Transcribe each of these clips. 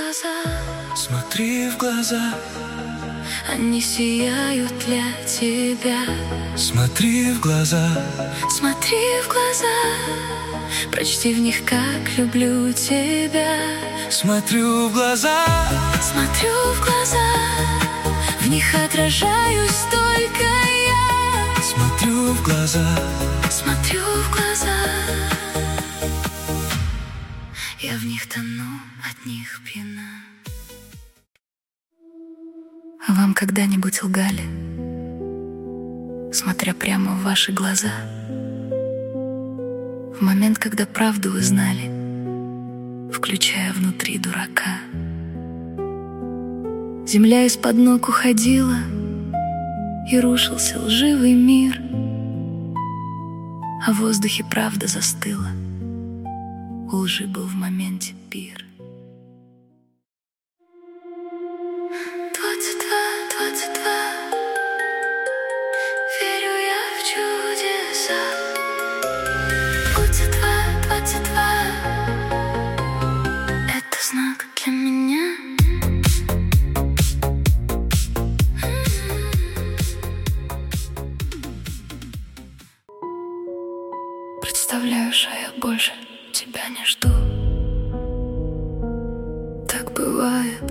глаза, смотри в глаза, они сияют для тебя. смотри в глаза, Смотри в глаза, прочти в них, как люблю тебя. смотрю в глаза, Смотрю в глаза, в них отражаюсь только я. смотрю в глаза, Смотрю в глаза, я в них тону, от них пьяна. А вам когда-нибудь лгали, смотря прямо в ваши глаза? В момент, когда правду вы знали, включая внутри дурака. Земля из-под ног уходила, и рушился лживый мир, а в воздухе правда застыла. У лжи был в моменте пир. 22, верю я в чудеса. 22, это знак для меня. Представляю, что я больше тебя не жду. Так бывает,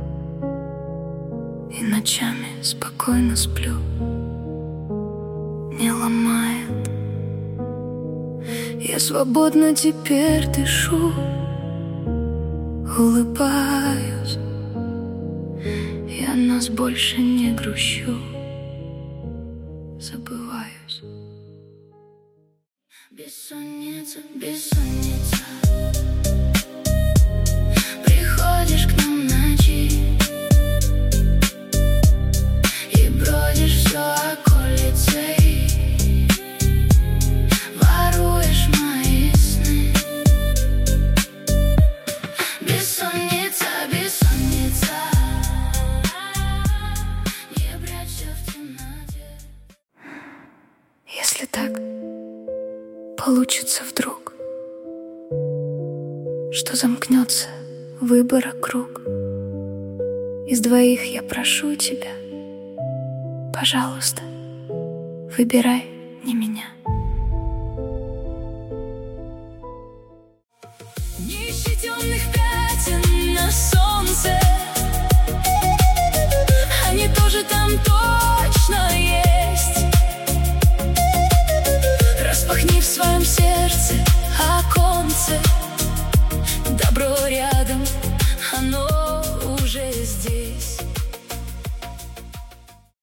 и ночами спокойно сплю. Не ломает, я свободно теперь дышу. Улыбаюсь, я нас больше не грущу. Забываюсь. Бессонница, бессонница, приходишь к нам ночи и бродишь все околицей, воруешь мои сны. Бессонница, бессонница, не прячься в темноте. Если так получится вдруг, что замкнется выбора круг, из двоих я прошу тебя, пожалуйста, выбирай не меня. Не ищи темных пятен на солнце,